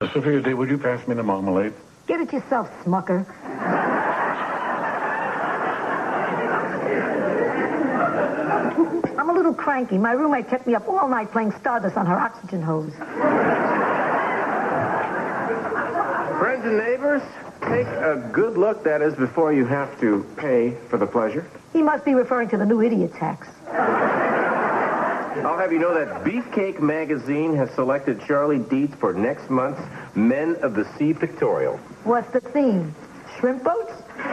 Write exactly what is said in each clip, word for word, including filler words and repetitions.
Sophia, dear, would you pass me the marmalade? Get it yourself, smucker. I'm a little cranky. My roommate kept me up all night playing Stardust on her oxygen hose. Friends and neighbors, take a good look, that is, before you have to pay for the pleasure. He must be referring to the new idiot tax. I'll have you know that Beefcake Magazine has selected Charlie Dietz for next month's Men of the Sea Pictorial. What's the theme? Shrimp boats?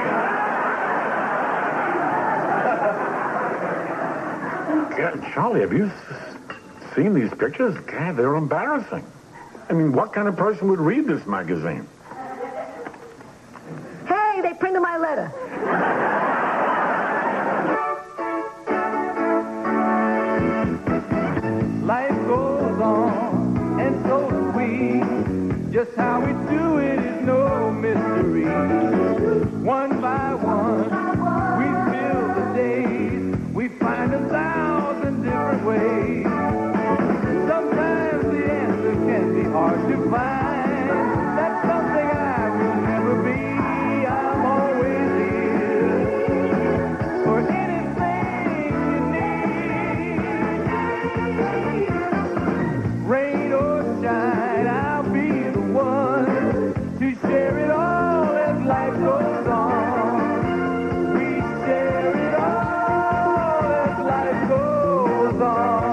God, Charlie, have you s- seen these pictures? God, they're embarrassing. I mean, what kind of person would read this magazine? Hey, they printed my letter. Life goes on, and so do we. Just how we do it is no mystery. One by one, we fill the days. We find a thousand different ways. Sometimes the answer can be hard to find. That's something I will never be. I'm always here for anything you need. Rain or shine, I'll be the one to share it all as life goes on. We share it all as life goes on.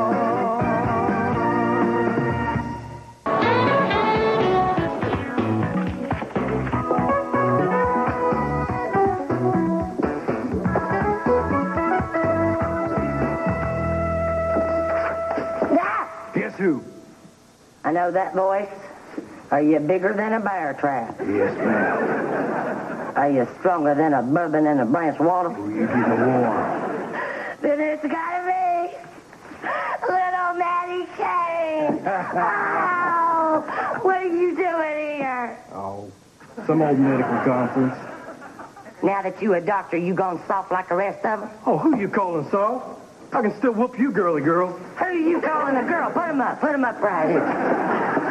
Guess who? I know that voice. Are you bigger than a bear trap? Yes, ma'am. Are you stronger than a bourbon in a branch water? Oh, you keep it warm. Then it's gotta be little Maddie Kane. Oh, what are you doing here? Oh, some old medical conference. Now that you a doctor, you gone soft like the rest of them? Oh, who you calling soft? I can still whoop you, girly girl. Who are you calling a girl? Put him up. Put him up right here.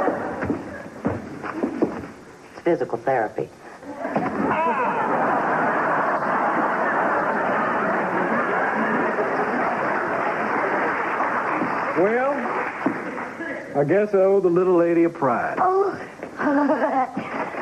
It's physical therapy. Well, I guess I owe the little lady a pride. Oh, oh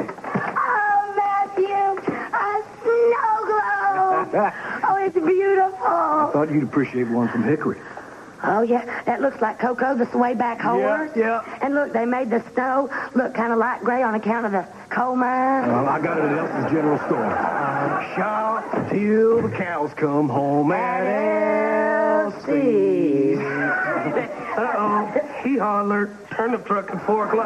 Matthew, a snow globe. Oh, it's beautiful. I thought you'd appreciate one from Hickory. Oh, yeah, that looks like Coco, the sway back horse. Yeah, yeah. And look, they made the snow look kind of light gray on account of the coal mine. Well, I got it at Elsie's General Store. I'll shop till the cows come home at Elsie's. Uh-oh. He hollered. Turnip truck at four o'clock.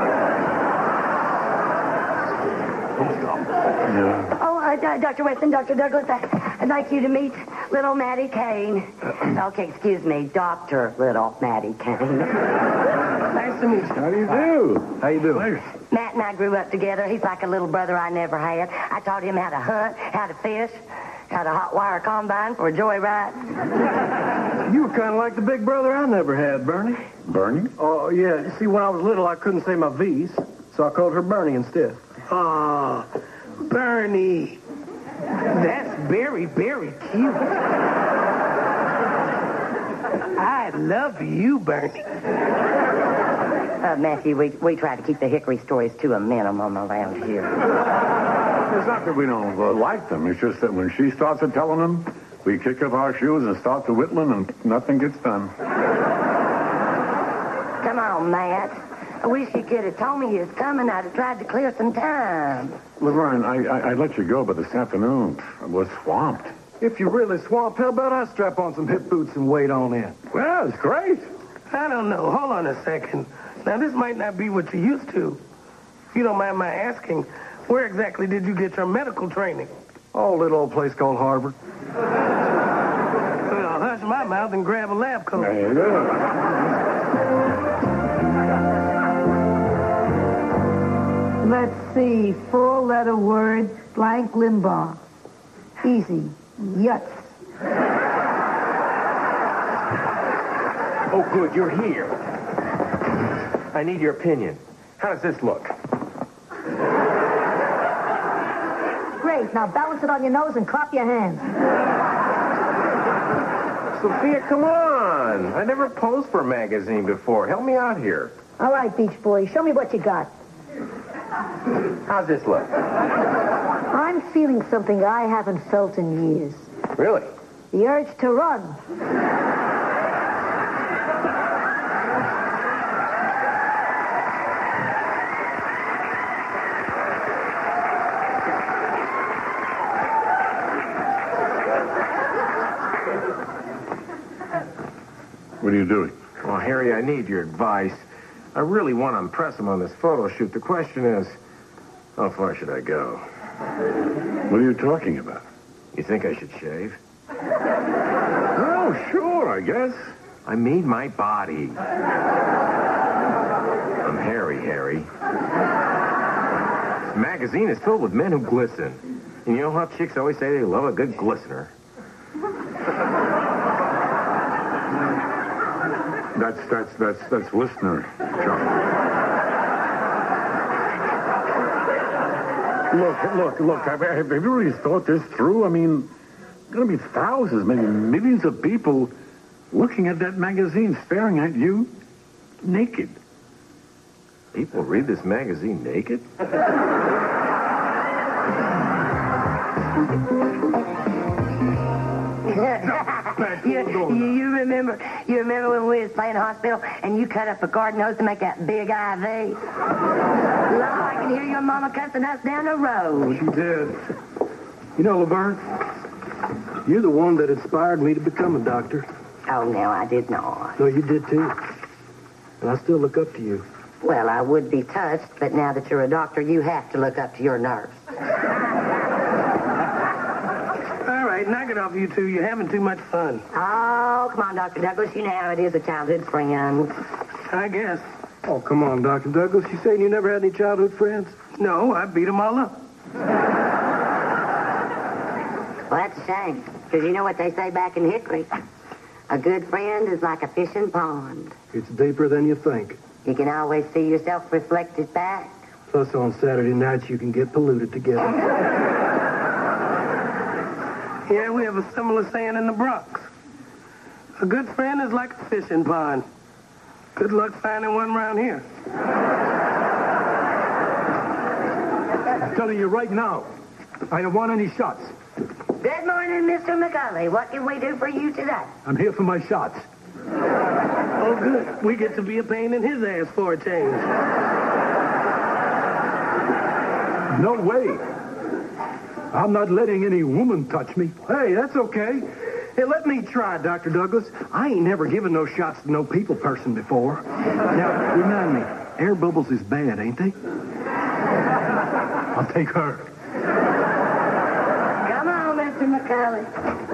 Let's go. Yeah. Oh, uh, D- Doctor Weston, Doctor Douglas, I- I'd like you to meet little Maddie Kane. Okay, excuse me, Doctor Little Maddie Kane. Nice to meet you. How do you do? How you doing? Matt and I grew up together. He's like a little brother I never had. I taught him how to hunt, how to fish, how to hot wire a combine for a joyride. You were kind of like the big brother I never had, Bernie. Bernie? Oh, yeah. You see, when I was little, I couldn't say my V's, so I called her Bernie instead. Ah, Bernie. That's very, very cute. I love you, Bernie. Uh, Matthew, we, we try to keep the Hickory stories to a minimum around here. It's not that we don't uh, like them. It's just that when she starts to telling them, we kick up our shoes and start to whittling, and nothing gets done. Come on, Matt. I wish you could have told me you was coming. I'd have tried to clear some time. Laverne, I, I, I let you go, but this afternoon I was swamped. If you're really swamped, how about I strap on some hip boots and wait on in? Well, it's great. I don't know. Hold on a second. Now, this might not be what you used to. If you don't mind my asking, where exactly did you get your medical training? Oh, little old place called Harvard. Well, hush my mouth and grab a lab coat. There you go. Let's see. Four-letter word, blank Limbaugh. Easy. Yuts. Oh, good, you're here. I need your opinion. How does this look? Great. Now balance it on your nose and clap your hands. Sophia, come on. I never posed for a magazine before. Help me out here. All right, Beach Boy, show me what you got. How's this look? I'm feeling something I haven't felt in years. Really? The urge to run. What are you doing? Well, Harry, I need your advice. I really want to impress him on this photo shoot. The question is, how far should I go? What are you talking about? You think I should shave? Oh, sure, I guess. I mean my body. I'm Harry, Harry. This magazine is filled with men who glisten. And you know how chicks always say they love a good glistener? That's, that's, that's, that's listener, Charlie. Look, look, look, have, have you really thought this through? I mean, there are going to be thousands, maybe millions of people looking at that magazine, staring at you naked. People read this magazine naked? you, you, you remember you remember when we was playing hospital and you cut up a garden hose to make that big I V? Lord, I can hear your mama cussing us down the road. She did. You know, Laverne, you're the one that inspired me to become a doctor. Oh, no, I did not. No, you did too. And I still look up to you. Well, I would be touched, but now that you're a doctor, you have to look up to your nurse. All right, knock it off, you two. You're having too much fun. Oh, come on, Doctor Douglas. You know how it is with childhood friends. I guess. Oh, come on, Doctor Douglas. You saying you never had any childhood friends? No, I beat them all up. Well, that's a shame, because you know what they say back in Hickory? A good friend is like a fishing pond. It's deeper than you think. You can always see yourself reflected back. Plus, on Saturday nights, you can get polluted together. Yeah, we have a similar saying in the Bronx. A good friend is like a fishing pond. Good luck finding one around here. I'm telling you right now, I don't want any shots. Good morning, Mister McCulley. What can we do for you today? I'm here for my shots. Oh, good. We get to be a pain in his ass for a change. No way. I'm not letting any woman touch me. Hey, that's okay. Hey, let me try, Doctor Douglas. I ain't never given no shots to no people person before. Now, remind me, air bubbles is bad, ain't they? I'll take her. Come on, Mister McCulley.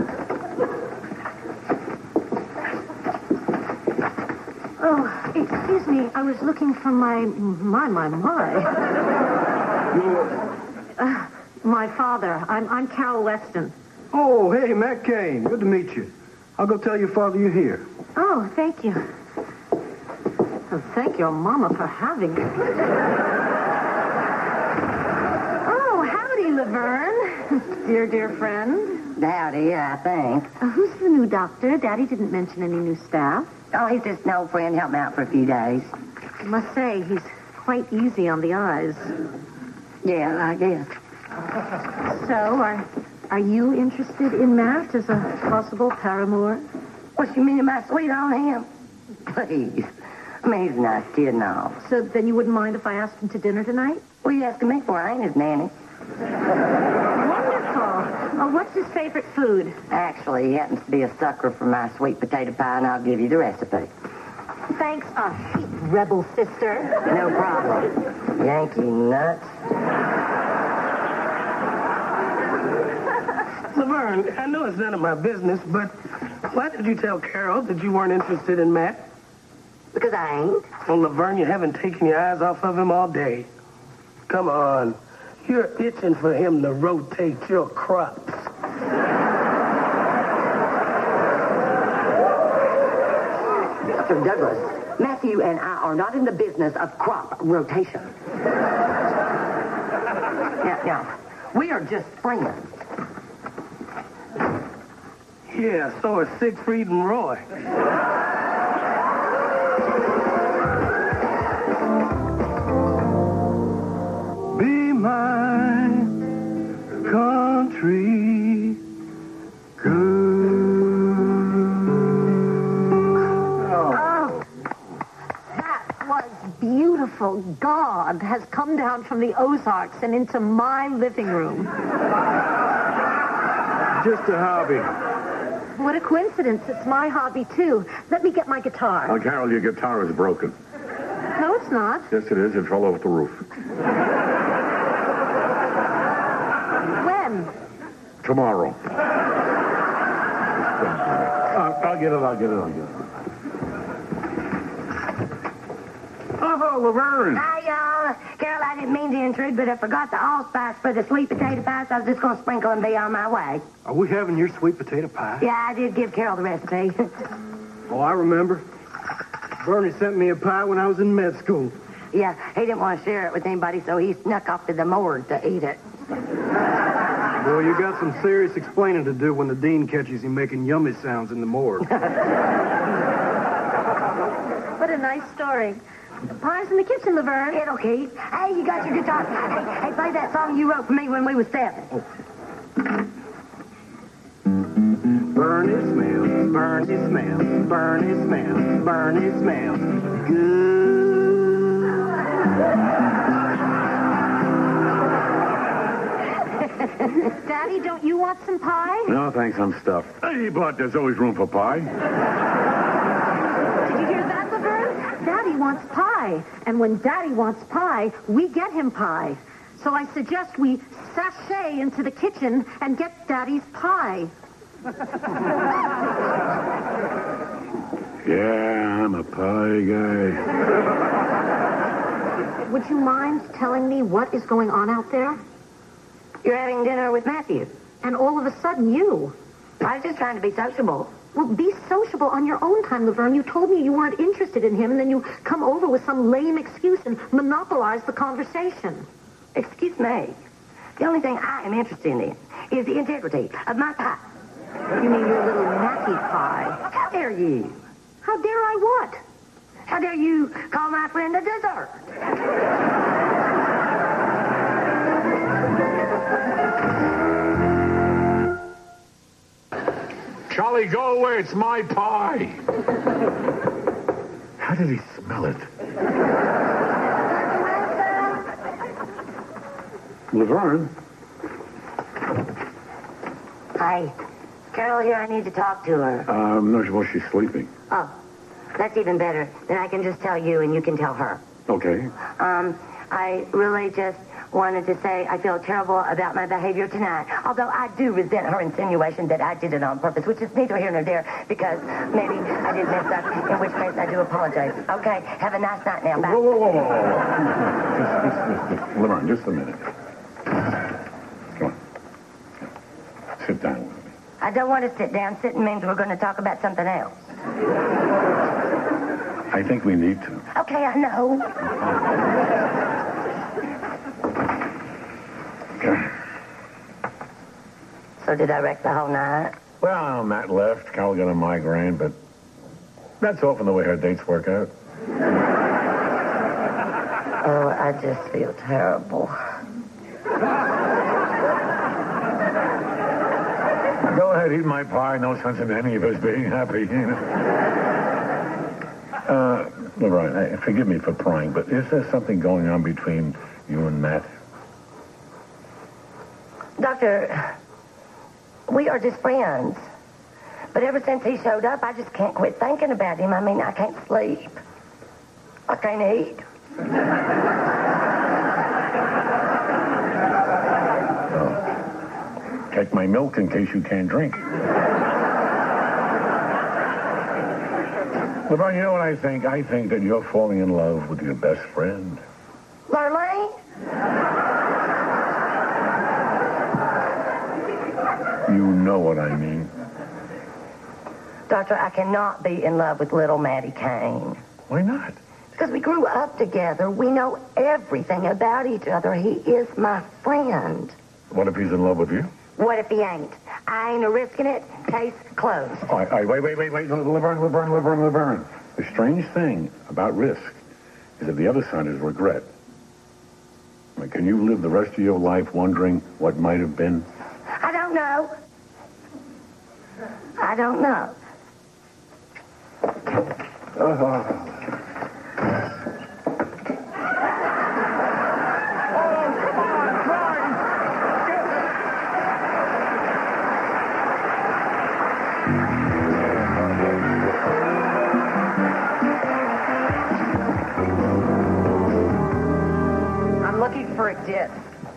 Oh, excuse me. I was looking for my... My, my, my. Uh, my father. I'm, I'm Carol Weston. Oh, hey, Matt Kane. Good to meet you. I'll go tell your father you're here. Oh, thank you. And thank your mama for having me. Oh, howdy, Laverne. Dear, dear friend. Howdy, I think. Uh, who's the new doctor? Daddy didn't mention any new staff. Oh, he's just an old friend. Help me out for a few days. I must say, he's quite easy on the eyes. Yeah, I guess. So, are, are you interested in Matt as a possible paramour? What you mean by sweet on him? Please. I mean, he's a nice kid and all. So then you wouldn't mind if I asked him to dinner tonight? What are you asking me for? I ain't his nanny. Wonderful. Oh, what's his favorite food? Actually, he happens to be a sucker for my sweet potato pie, and I'll give you the recipe. Thanks a heap, rebel sister. No problem. Yankee nuts. Laverne, I know it's none of my business, but why did you tell Carol that you weren't interested in Matt? Because I ain't. Well, Laverne, you haven't taken your eyes off of him all day. Come on. You're itching for him to rotate your crops. Doctor Douglas, Matthew and I are not in the business of crop rotation. Now, now, we are just friends. Yeah, so is Siegfried and Roy. Be my country girl. Oh, that was beautiful. God has come down from the Ozarks and into my living room. Just a hobby. What a coincidence. It's my hobby, too. Let me get my guitar. Oh, Carol, your guitar is broken. No, it's not. Yes, it is. It fell off the roof. When? Tomorrow. I'll, I'll get it, I'll get it, I'll get it. Oh, Laverne. Hi, y'all. Carol, I didn't mean to intrude, but I forgot the allspice for the sweet potato pie, so I was just going to sprinkle and be on my way. Are we having your sweet potato pie? Yeah, I did give Carol the recipe. Oh, I remember. Bernie sent me a pie when I was in med school. Yeah, he didn't want to share it with anybody, so he snuck off to the morgue to eat it. Well, you got some serious explaining to do when the dean catches you making yummy sounds in the morgue. What a nice story. The pie's in the kitchen, Laverne. It'll keep. Hey, you got your guitar. Hey, hey, play that song you wrote for me when we was seven. Bernie smells, Bernie smells, Bernie smells, Bernie smells good. Daddy, don't you want some pie? No, thanks, I'm stuffed. Hey, but there's always room for pie. Did you hear that, Laverne? Daddy wants pie. And when Daddy wants pie, we get him pie. So I suggest we sashay into the kitchen and get Daddy's pie. Yeah, I'm a pie guy. Would you mind telling me what is going on out there? You're having dinner with Matthew. And all of a sudden, you. I was just trying to be sociable. Well, be sociable on your own time, Laverne. You told me you weren't interested in him, and then you come over with some lame excuse and monopolize the conversation. Excuse me. The only thing I am interested in is the integrity of my pie. You mean your little Matty pie? How dare you? How dare I what? How dare you call my friend a dessert? Charlie, go away. It's my pie. How did he smell it? Laverne? Hi. Carol here. I need to talk to her. Um, no, well, she's sleeping. Oh, that's even better. Then I can just tell you and you can tell her. Okay. Um, I really just wanted to say I feel terrible about my behavior tonight. Although I do resent her insinuation that I did it on purpose, which is neither here nor there, because maybe I did mess up, in which case I do apologize. Okay, have a nice night now. Bye. Whoa, whoa, whoa, whoa, whoa. Just, just, just, just, Laverne, just a minute. Come on. Sit down with me. I don't want to sit down. Sitting means we're going to talk about something else. I think we need to. Okay, I know. Okay. So did I wreck the whole night? Well, Matt left. Carol got a migraine, but that's often the way her dates work out. Oh, I just feel terrible. Go ahead, eat my pie. No sense in any of us being happy, you know. Uh, Laverne, uh, forgive me for prying, but is there something going on between you and Matt? Doctor, we are just friends. But ever since he showed up, I just can't quit thinking about him. I mean, I can't sleep. I can't eat. Oh. Take my milk in case you can't drink. Laverne, you know what I think? I think that you're falling in love with your best friend. Lurleen? You know what I mean. Doctor, I cannot be in love with little Maddie Kane. Why not? Because we grew up together. We know everything about each other. He is my friend. What if he's in love with you? What if he ain't? I ain't a risking it. Case closed. All right, all right, wait, wait, wait, wait. Laverne, Laverne, Laverne, Laverne. The strange thing about risk is that the other side is regret. I mean, can you live the rest of your life wondering what might have been? I don't know. I don't know. Uh, For a Ditz.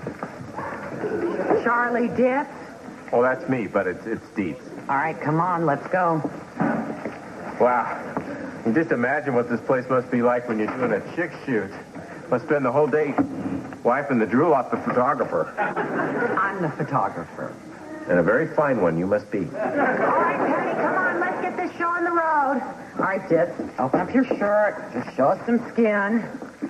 Charlie Ditz? Oh, that's me, but it's it's Dietz. All right, come on, let's go. Wow. You just imagine what this place must be like when you're doing a chick shoot. Must spend the whole day wiping the drool off the photographer. I'm the photographer. And a very fine one you must be. All right, Patty, come on. Let's get this show on the road. All right, Ditz, open up your shirt. Just show us some skin.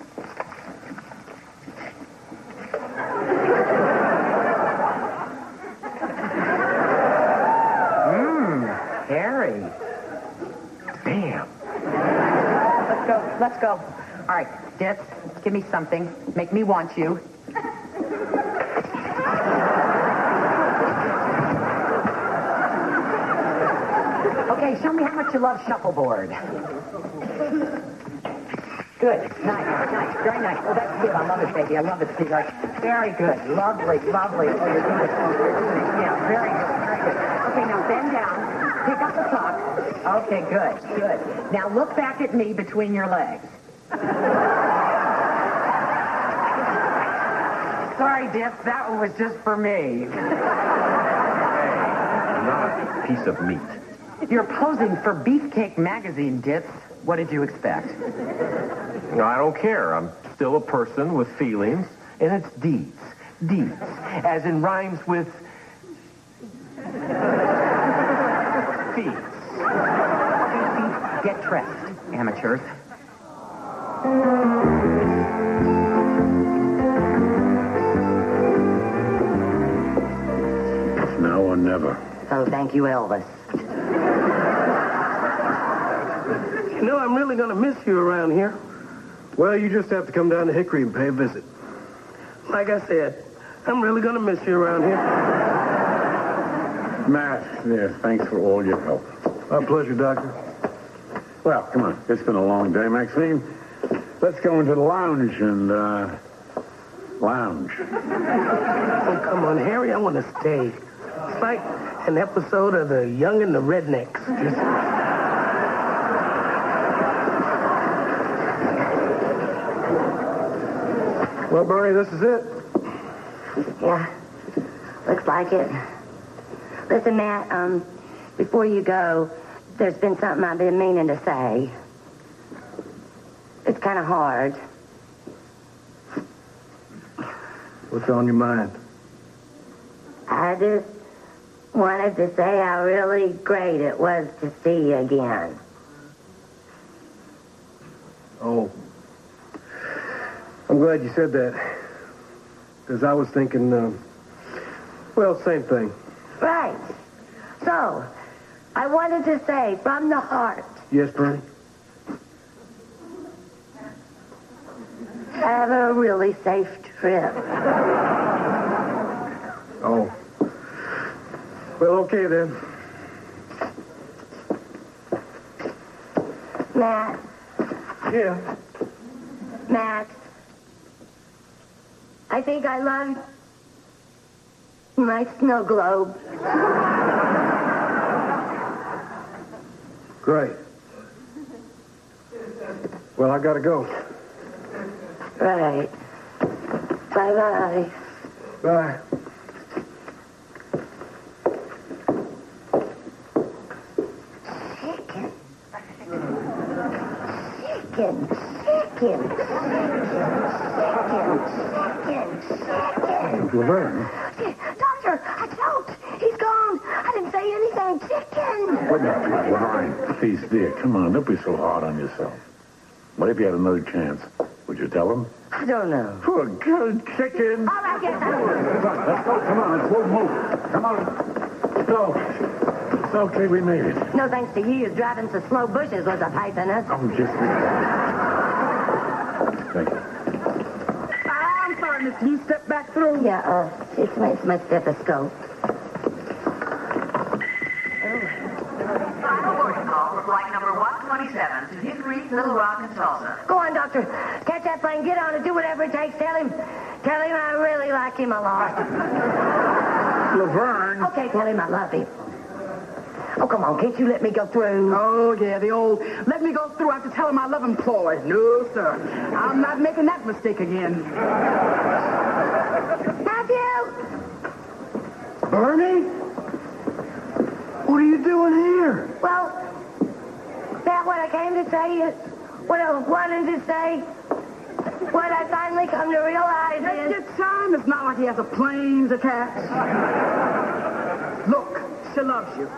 Harry. Damn. Let's go. Let's go. All right, Ditz, give me something. Make me want you. Okay, show me how much you love shuffleboard. Good. Nice. Nice. Very nice. Oh, that's good. I love it, baby. I love it, sweetheart. Very good. Lovely. Lovely. Oh, you're doing it. You're doing it. Yeah, very good. Very good. Okay, now bend down. Pick up the top. Okay, good, good. Now look back at me between your legs. Sorry, Ditz, that one was just for me. Not a piece of meat. You're posing for Beefcake magazine, Ditz. What did you expect? No, I don't care. I'm still a person with feelings, and it's Dietz. Dietz, as in rhymes with... feet. Get dressed, amateurs. It's now or never. Oh, thank you, Elvis. You know, I'm really going to miss you around here. Well, you just have to come down to Hickory and pay a visit. Like I said, I'm really going to miss you around here. Matt, yes, thanks for all your help. My pleasure, Doctor. Well, come on. It's been a long day, Maxine. Let's go into the lounge and, uh, lounge. Oh, come on, Harry. I want to stay. It's like an episode of The Young and the Rednecks. Just... Well, Bernie, this is it. Yeah, looks like it. Listen, Matt, um, before you go, there's been something I've been meaning to say. It's kind of hard. What's on your mind? I just wanted to say how really great it was to see you again. Oh. I'm glad you said that. Because I was thinking, um, well, same thing. Right. So, I wanted to say from the heart, Yes, Bernie? have a really safe trip. Oh. Well, okay then. Matt, Yeah. Matt, I think I love my snow globe. Great. Well, I gotta go. Right. Bye-bye. Bye. Chicken. Chicken. Chicken. Chicken. Chicken. Chicken. Laverne. Doctor, I choked. He's gone. I didn't say anything. Chicken. What now, Laverne? Please, dear, come on. Don't be so hard on yourself. What if you had another chance? Would you tell him? I don't know. For good chicken. All right, yes, I would. Come on, let's go. Come on, let's move. Come on. So, it's okay, we made it. No thanks to you. Driving to slow bushes was a pipe in us. Oh, just Thank you. I'm sorry, Miss. You step back through. Yeah, uh, it's my, it's my stethoscope. Final boarding call for flight number one twenty-seven to Hickory, Little Rock, and Tulsa. Go on, Doctor. Catch that plane, get on it, do whatever it takes. Tell him, tell him I really like him a lot. Laverne. Okay, tell him I love him. Oh, come on, can't you let me go through? Oh, yeah, the old let me go through. I have to tell him I love him ploy. No, sir. I'm not making that mistake again. Matthew! Bernie? What are you doing here? Well, that what I came to say is what I wanted to say. What I finally come to realize Take is... your time. It's not like he has a plane to catch. Look, she loves you.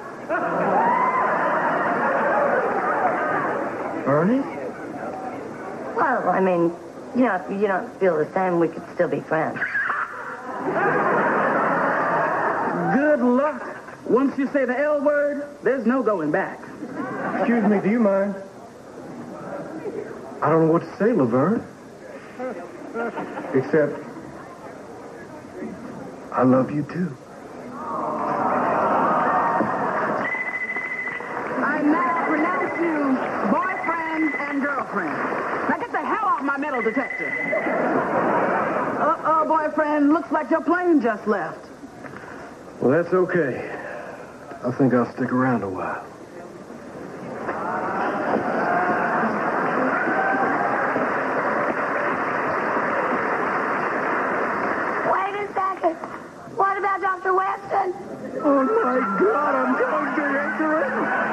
Bernie? Well, I mean, you know, if you don't feel the same, we could still be friends. Good luck. Once you say the L word, there's no going back. Excuse me, do you mind? I don't know what to say, Laverne. Except, I love you too. I now pronounce you boyfriend and girlfriend. Now get the hell off my metal detector. Uh-oh, boyfriend. Looks like your plane just left. Well, that's okay. I think I'll stick around a while. Wait a second. What about Doctor Weston? Oh, my God, I'm going to Hickory.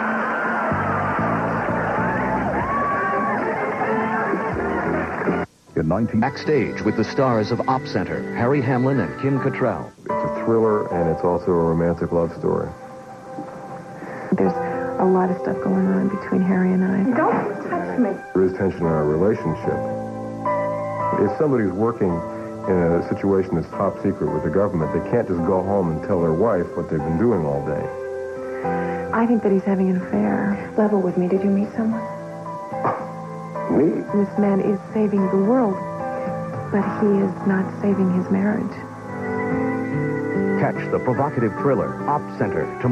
In nineteen Backstage with the stars of Op Center, Harry Hamlin and Kim Cattrall. It's a thriller, and it's also a romantic love story. There's a lot of stuff going on between Harry and I. Don't touch me. There is tension in our relationship. If somebody's working in a situation that's top secret with the government, they can't just go home and tell their wife what they've been doing all day. I think that he's having an affair. Level with me. Did you meet someone? Me? This man is saving the world, but he is not saving his marriage. Catch the provocative thriller Op Center tomorrow.